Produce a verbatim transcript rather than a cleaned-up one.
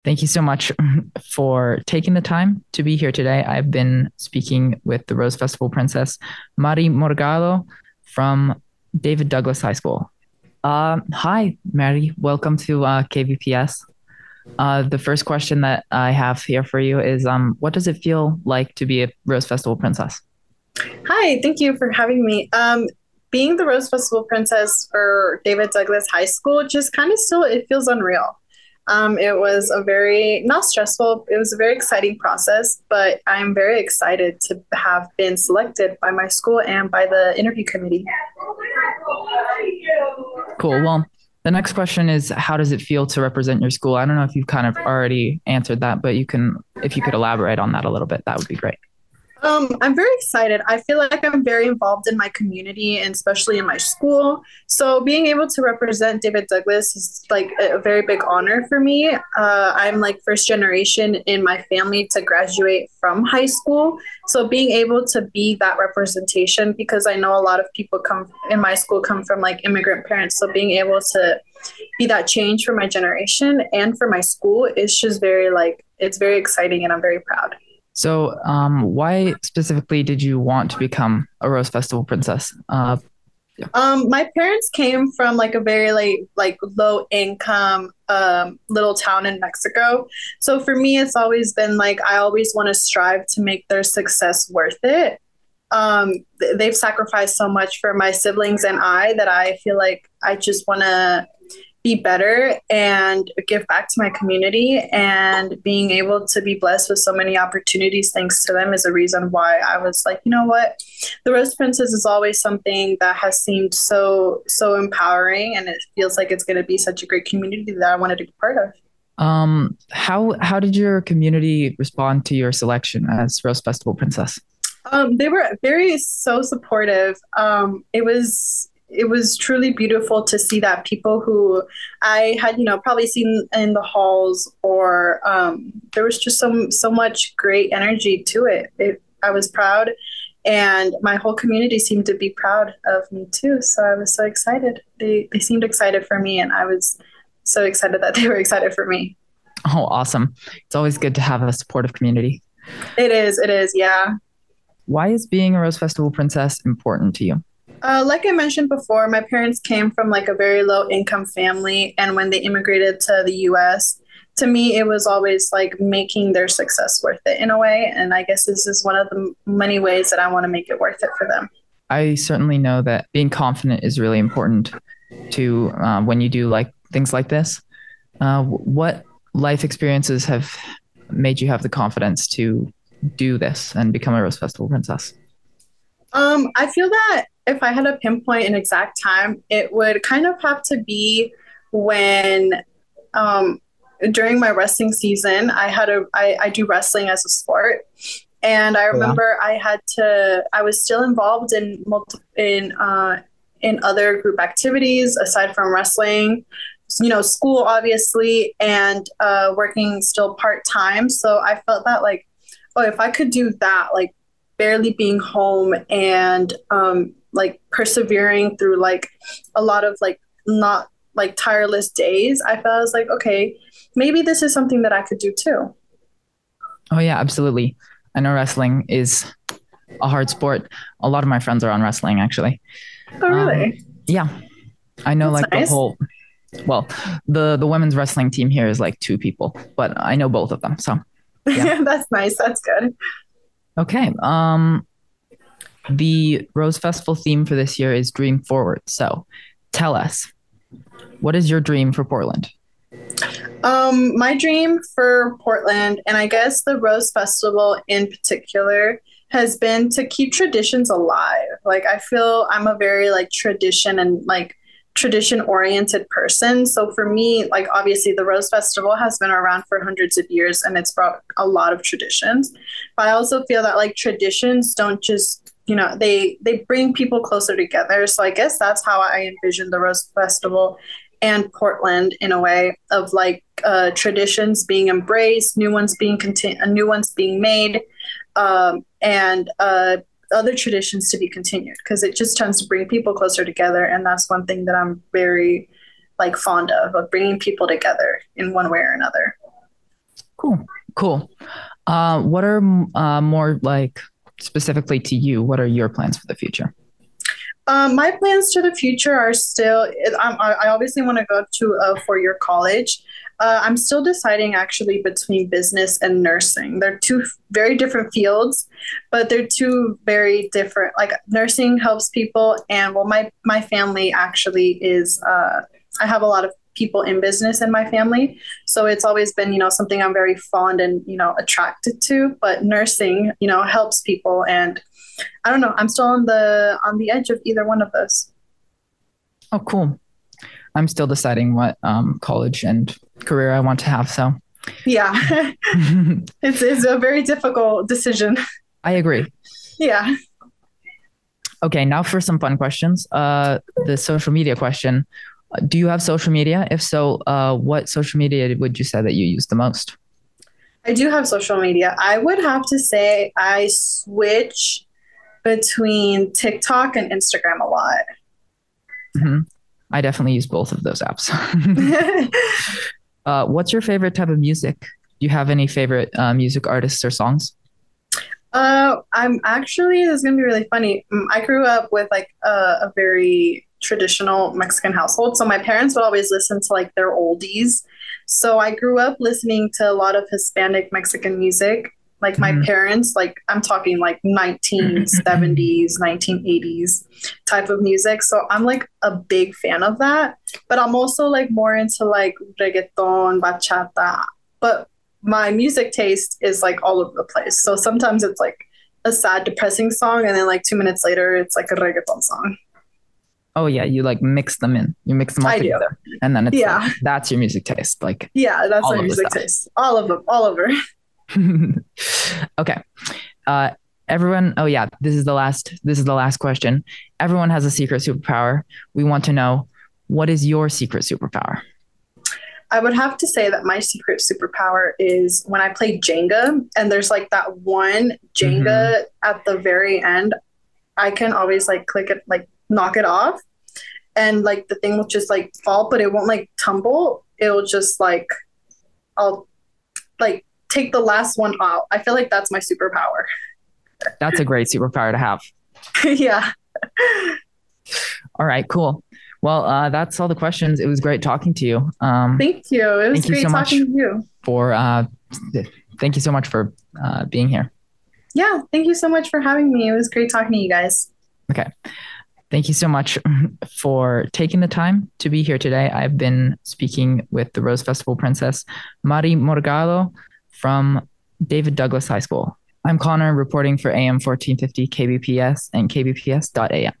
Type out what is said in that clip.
Thank you so much for taking the time to be here today. I've been speaking with the Rose Festival Princess, Mari Morgado from David Douglas High School. Uh, hi, Mary. Welcome to uh, K V P S. Uh, the first question that I have here for you is um, what does it feel like to be a Rose Festival Princess? Hi, thank you for having me. Um, being the Rose Festival Princess for David Douglas High School just kind of still it feels unreal. Um, it was a very not stressful. It was a very exciting process, but I'm very excited to have been selected by my school and by the interview committee. Cool. Well, the next question is how does it feel to represent your school? I don't know if you've kind of already answered that, but you can, if you could elaborate on that a little bit, that would be great. Um, I'm very excited. I feel like I'm very involved in my community and especially in my school. So being able to represent David Douglas is like a, a very big honor for me. Uh, I'm like first generation in my family to graduate from high school. So being able to be that representation, because I know a lot of people come in my school come from like immigrant parents. So being able to be that change for my generation and for my school is just very like, it's very exciting and I'm very proud. So, um, why specifically did you want to become a Rose Festival princess? Uh, yeah. Um, my parents came from like a very like like low income um little town in Mexico. So for me it's always been like I always want to strive to make their success worth it. Um th- they've sacrificed so much for my siblings and I that I feel like I just want to be better and give back to my community, and being able to be blessed with so many opportunities thanks to them is a reason why I was like, you know what, the Rose Princess is always something that has seemed so so empowering, and it feels like it's going to be such a great community that I wanted to be part of. Um, how how did your community respond to your selection as Rose Festival princess? Um, they were very so supportive. Um, it was it was truly beautiful to see that people who I had, you know, probably seen in the halls, or um, there was just so so much great energy to it. it. I was proud, and my whole community seemed to be proud of me too. So I was so excited. They they seemed excited for me, and I was so excited that they were excited for me. Oh, awesome! It's always good to have a supportive community. It is. It is. Yeah. Why is being a Rose Festival princess important to you? Uh, like I mentioned before, my parents came from like a very low income family, and when they immigrated to the U S, to me it was always like making their success worth it in a way. And I guess this is one of the many ways that I want to make it worth it for them. I certainly know that being confident is really important to uh, when you do like things like this. Uh, what life experiences have made you have the confidence to do this and become a Rose Festival princess? Um, I feel that if I had to pinpoint an exact time, it would kind of have to be when um, during my wrestling season, I had a I, I do wrestling as a sport, and I Yeah. remember I had to I was still involved in multi, in uh, in other group activities aside from wrestling, you know, school obviously, and uh, working still part time. So I felt that like, oh, if I could do that, like barely being home and um, like persevering through like a lot of like not like tireless days, I felt I was like, okay, maybe this is something that I could do too. Oh yeah, absolutely. I know wrestling is a hard sport. A lot of my friends are on wrestling actually. Oh, Um, really? yeah, I know That's like the nice. whole well, the the women's wrestling team here is like two people, but I know both of them. So yeah. That's nice. That's good. Okay. Um, the Rose Festival theme for this year is Dream Forward. So tell us, what is your dream for Portland? Um, my dream for Portland, and I guess the Rose Festival in particular, has been to keep traditions alive. Like I feel I'm a very like tradition and like tradition oriented person. So for me, like obviously the Rose Festival has been around for hundreds of years and it's brought a lot of traditions. But I also feel that like traditions don't just, you know, they they bring people closer together. So I guess that's how I envision the Rose Festival and Portland in a way of like uh, traditions being embraced, new ones being conti- uh, new ones being made, um, and uh, other traditions to be continued because it just tends to bring people closer together, and that's one thing that I'm very like fond of of bringing people together in one way or another. Cool. Uh, what are uh, more like specifically to you? What are your plans for the future? Um, my plans to the future are still, I'm, I I obviously want to go to a four year college. Uh, I'm still deciding actually between business and nursing. They're two very different fields, but they're two very different. Like nursing helps people, and well, my my family actually is. Uh, I have a lot of people in business in my family, so it's always been you know something I'm very fond and you know attracted to. But nursing, you know, helps people, and I don't know. I'm still on the on the edge of either one of those. Oh, cool. I'm still deciding what um, college and career I want to have. So Yeah, it's it's a very difficult decision. I agree. Yeah. Okay, now for some fun questions. Uh, the social media question. Uh, Do you have social media? If so, uh, what social media would you say that you use the most? I do have social media. I would have to say I switch between TikTok and Instagram a lot. hmm I definitely use both of those apps. uh, what's your favorite type of music? Do you have any favorite uh, music artists or songs? Uh, I'm actually, this is gonna be really funny. Mm, I grew up with like a, a very traditional Mexican household. So my parents would always listen to like their oldies. So I grew up listening to a lot of Hispanic Mexican music. Like my Mhm. parents, like I'm talking like nineteen seventies, nineteen eighties type of music. So I'm like a big fan of that. But I'm also like more into like reggaeton, bachata. But my music taste is like all over the place. So sometimes it's like a sad, depressing song, and then like two minutes later, it's like a reggaeton song. Oh yeah, you like mix them in. You mix them all I do. together, and then it's like Yeah. that's your music taste, like Yeah. That's all my of the music stuff. taste. All of them, all over. Okay. Uh, everyone. Oh yeah, this is the last. This is the last question. Everyone has a secret superpower. We want to know what is your secret superpower. I would have to say that my secret superpower is when I play Jenga, and there's like that one hmm Jenga at the very end. I can always like click it, like knock it off, and like the thing will just like fall, but it won't like tumble. It'll just like I'll like take the last one out. I feel like that's my superpower. That's a great superpower to have. Yeah. All right, cool. Well, uh, that's all the questions. It was great talking to you. Um, Thank you. It was thank you great so much talking to you. for. Uh, thank you so much for uh, being here. Yeah. Thank you so much for having me. It was great talking to you guys. Okay. Thank you so much for taking the time to be here today. I've been speaking with the Rose Festival Princess, Mari Morgado from David Douglas High School. I'm Connor reporting for A M fourteen fifty K B P S and K B P S dot A M.